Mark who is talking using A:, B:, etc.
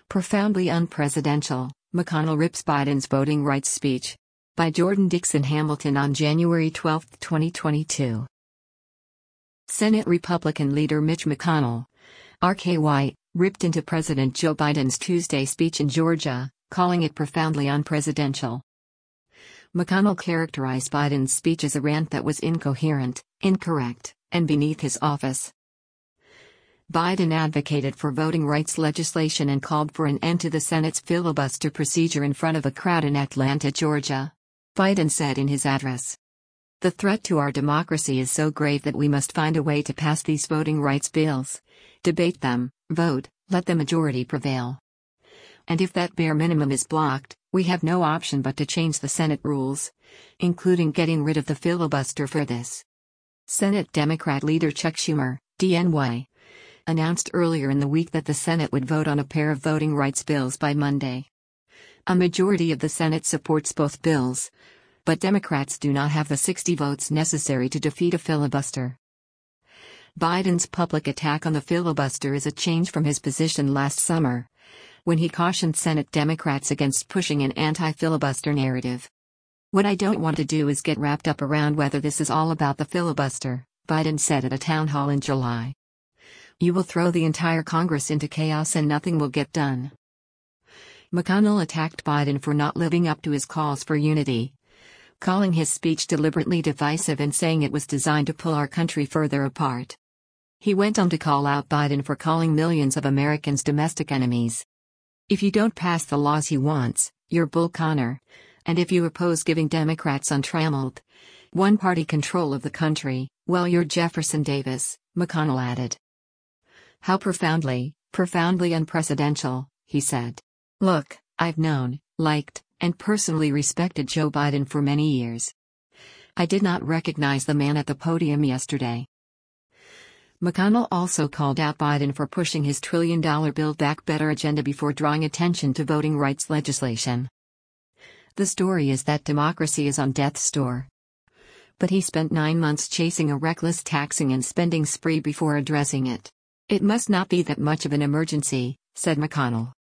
A: Profoundly unpresidential, McConnell rips Biden's voting rights speech. By Jordan Dixon Hamilton on January 12, 2022. Senate Republican leader Mitch McConnell, RKY, ripped into President Joe Biden's Tuesday speech in Georgia, calling it profoundly unpresidential. McConnell characterized Biden's speech as a rant that was incoherent, incorrect, and beneath his office. Biden advocated for voting rights legislation and called for an end to the Senate's filibuster procedure in front of a crowd in Atlanta, Georgia. Biden said in his address, "The threat to our democracy is so grave that we must find a way to pass these voting rights bills, debate them, vote, let the majority prevail. And if that bare minimum is blocked, we have no option but to change the Senate rules, including getting rid of the filibuster for this." Senate Democrat leader Chuck Schumer, DNY, announced earlier in the week that the Senate would vote on a pair of voting rights bills by Monday. A majority of the Senate supports both bills, but Democrats do not have the 60 votes necessary to defeat a filibuster. Biden's public attack on the filibuster is a change from his position last summer, when he cautioned Senate Democrats against pushing an anti-filibuster narrative. "What I don't want to do is get wrapped up around whether this is all about the filibuster," Biden said at a town hall in July. "You will throw the entire Congress into chaos and nothing will get done." McConnell attacked Biden for not living up to his calls for unity, calling his speech deliberately divisive and saying it was designed to pull our country further apart. He went on to call out Biden for calling millions of Americans domestic enemies. "If you don't pass the laws he wants, you're Bull Connor, and if you oppose giving Democrats untrammeled, one-party control of the country, well, you're Jefferson Davis," McConnell added. "How profoundly unprecedented," he said. "Look, I've known, liked, and personally respected Joe Biden for many years. I did not recognize the man at the podium yesterday." McConnell also called out Biden for pushing his trillion-dollar Build Back Better agenda before drawing attention to voting rights legislation. "The story is that democracy is on death's door." But he spent 9 months chasing a reckless taxing and spending spree before addressing it. "It must not be that much of an emergency," said McConnell.